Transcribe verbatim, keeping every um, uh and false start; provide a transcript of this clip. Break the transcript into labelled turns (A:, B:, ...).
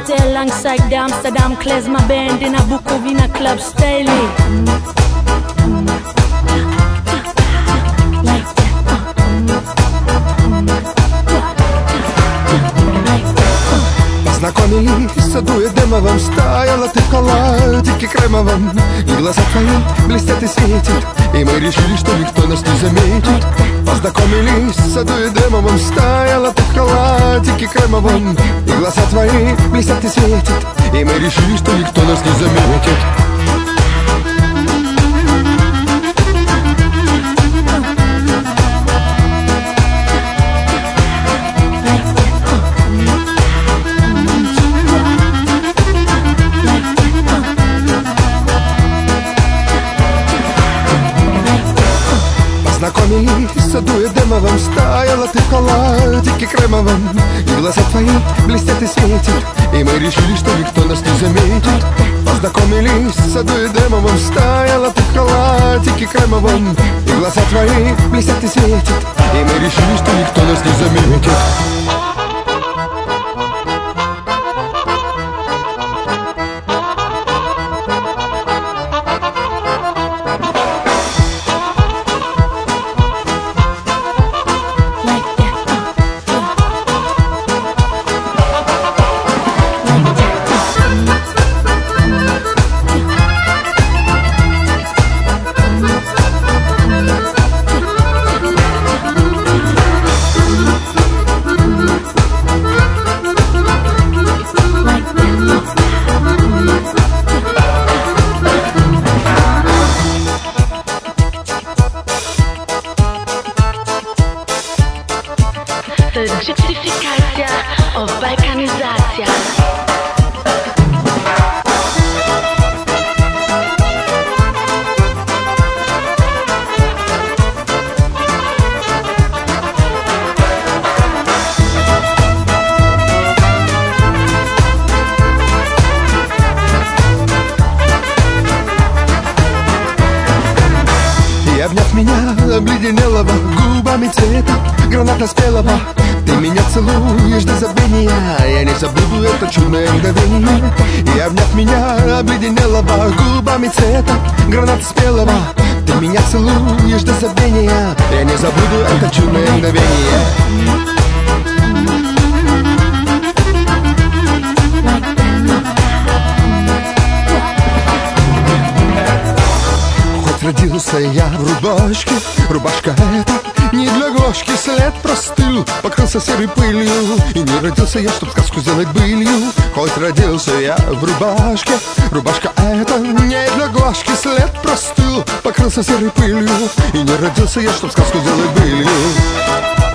A: party alongside the Amsterdam Klezmer band in a Bukovina club style.
B: Познакомились в саду Эдемовом, стояла ты в халатике кремовом, и глаза твои блестят и светят, и мы решили, что никто нас не заметит. Познакомились в саду Эдемовом, стояла ты в халатике кремовом, и глаза твои блестят и светят, и мы решили, что никто нас не заметит. Познакомились в саду Эдемовом, стояла ты в халатике кремовом, и глаза твои блестят и светят, и мы решили, что никто нас не заметит. Познакомились в саду Эдемовом, стояла ты в халатике кремовом, и глаза твои блестят и светят, и мы решили, что никто нас не заметит.
C: Gypsificacja of balkanizacja.
B: И обняв меня обледенелого губами цвета граната спелого, ты меня целуешь до забвения, я не забуду это чудное мгновение. И обняв меня обледенелого губами цвета граната спелого, ты меня целуешь до забвения, я не забуду это чудное мгновение. Родился я в рубашке, рубашка эта не для глажки, след простыл, покрылся серой пылью. И не родился я, чтоб сказку сделать былью. Хоть родился я в рубашке, рубашка эта не для глажки, след простыл, покрылся серой пылью. И не родился я, чтоб сказку сделать былью.